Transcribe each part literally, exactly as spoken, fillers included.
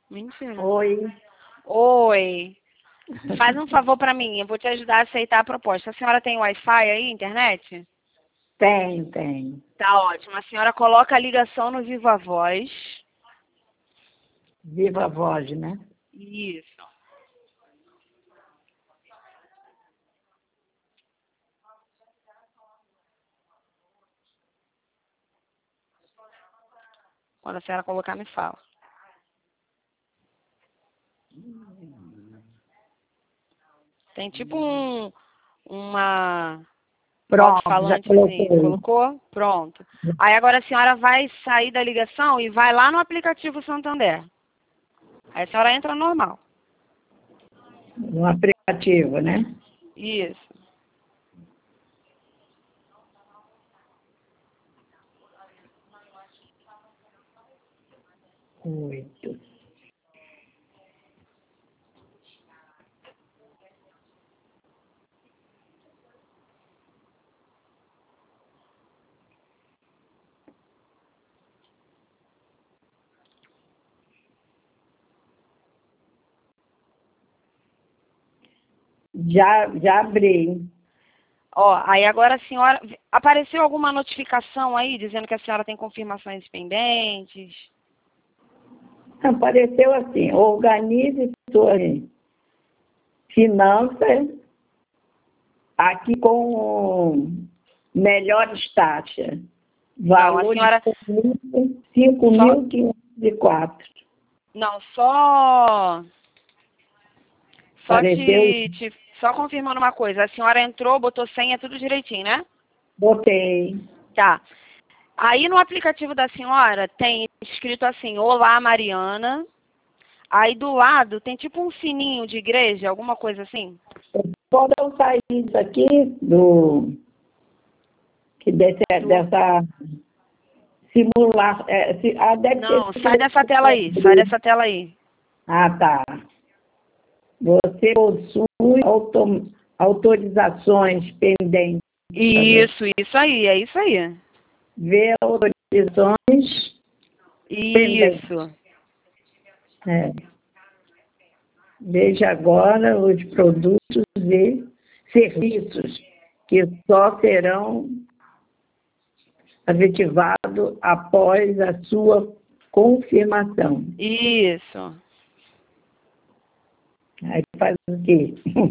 Mentira. Oi. Oi. Faz um favor para mim, eu vou te ajudar a aceitar a proposta. A senhora tem Wi-Fi aí, internet? Tem, tem. Tá ótimo. A senhora coloca a ligação no Viva Voz. Viva Voz, né? Isso. Quando a senhora colocar, me fala. Tem tipo um, uma... Pronto, já alto-falantezinho. coloquei. Colocou? Pronto. Aí agora a senhora vai sair da ligação e vai lá no aplicativo Santander. Aí a senhora entra normal. No aplicativo, né? Isso. Oito. Já, já abri. Ó, aí agora a senhora... Apareceu alguma notificação aí dizendo que a senhora tem confirmações pendentes? Apareceu assim, organize suas finanças aqui com melhores taxas. Não, a Valor senhora... de cinco mil quinhentos e quatro. Não, só... Só Apareceu, te, te... Só confirmando uma coisa. A senhora entrou, botou senha, tudo direitinho, né? botei. Tá. Aí no aplicativo da senhora tem escrito assim, Olá Mariana. Aí do lado tem tipo um sininho de igreja, alguma coisa assim? Quando eu sair disso aqui, do, que desse, Do... dessa simular, é, se, ah, deve Não, ter sai dessa tela aí, sai dessa tela aí. Ah, tá. Você possui auto, autorizações pendentes. Isso, isso aí, é isso aí. Vê autorizações pendentes. Isso. É. Veja agora os produtos e serviços que só serão efetivados após a sua confirmação. Isso. Aí faz o quê?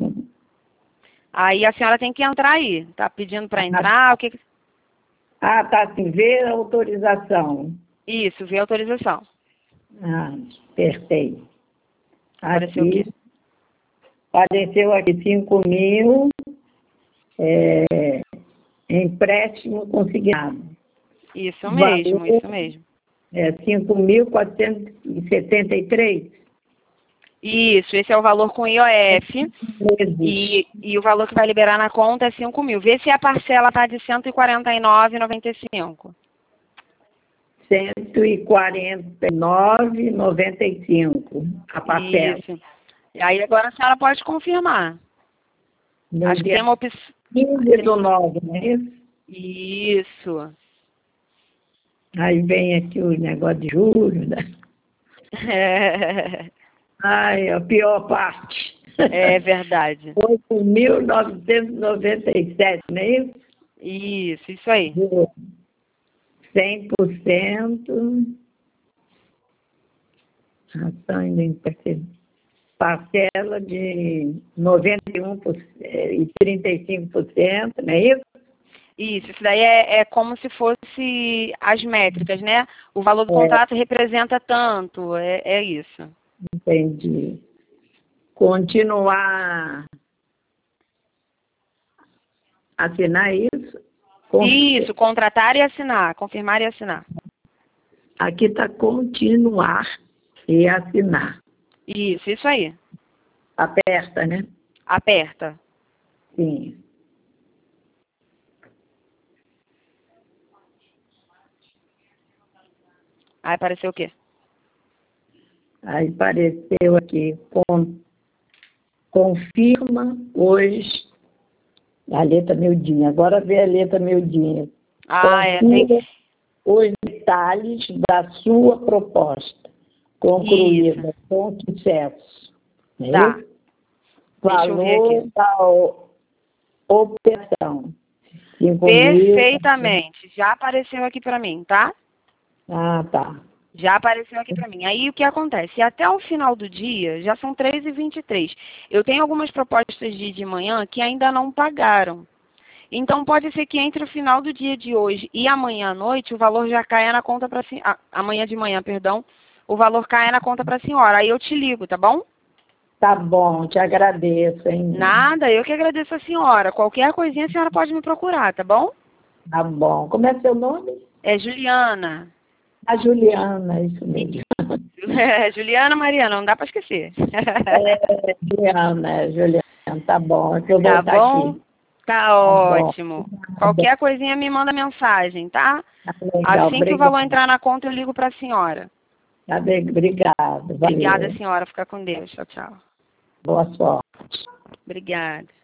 Aí a senhora tem que entrar aí. Tá pedindo para entrar, o que que... Ah, tá assim, ver a autorização. Isso, vê a autorização. Ah, apertei. Apareceu o Aqui, quê? apareceu aqui cinco mil, é, empréstimo consignado. Isso mesmo, Valor isso mesmo. é cinco mil quatrocentos e setenta e três. Isso, esse é o valor com I O F. E, e o valor que vai liberar na conta é cinco mil. Vê se a parcela está de cento e quarenta e nove reais e noventa e cinco centavos. cento e quarenta e nove reais e noventa e cinco centavos a parcela. Isso. E aí agora a senhora pode confirmar. No Acho que dia tem uma opção. quinze do nove, não é isso? Isso. Aí vem aqui o negócio de juros, né? É, Ai, a pior parte. é verdade. oito mil novecentos e noventa e sete, não é isso? Isso, isso aí. cem por cento. Ação ainda em parcela de noventa e um por cento e trinta e cinco por cento, não é isso? Isso, isso daí é, é como se fosse as métricas, né? O valor do É. contrato representa tanto, é, é isso. Entendi. Continuar assinar isso? Con- Isso, contratar e assinar, confirmar e assinar. Aqui está continuar e assinar. Isso, isso aí. Aperta, né? Aperta. Sim. Aí apareceu o quê? Aí apareceu aqui, com, confirma hoje a letra miudinha. Agora vê a letra miudinha. Ah, é, Confira tem... os detalhes da sua proposta. concluída, com sucesso. Né? Tá. Deixa eu ver Valor aqui. da o- operação. cinco mil. Perfeitamente. Já apareceu aqui para mim, tá? Ah, tá. Já apareceu aqui para mim. Aí o que acontece? Até o final do dia, já são três e vinte e três. Eu tenho algumas propostas de de manhã que ainda não pagaram. Então pode ser que entre o final do dia de hoje e amanhã à noite o valor já caia na conta para senhora. Amanhã de manhã, perdão. O valor caia na conta para a senhora. Aí eu te ligo, tá bom? Tá bom, te agradeço, hein? Nada, eu que agradeço a senhora. Qualquer coisinha a senhora pode me procurar, tá bom? Tá bom. Como é seu nome? É Juliana. A Juliana, isso mesmo. É, Juliana Mariana, não dá para esquecer. É, Juliana, Juliana, tá bom. Eu vou Tá voltar bom? aqui. Tá Tá bom. ótimo. Qualquer coisinha me manda mensagem, tá? Tá legal, Assim que o valor obrigada. entrar na conta, eu ligo para a senhora. Tá bem, obrigado. Obrigada, Valeu. senhora. Fica com Deus. Tchau, tchau. Boa sorte. Obrigada.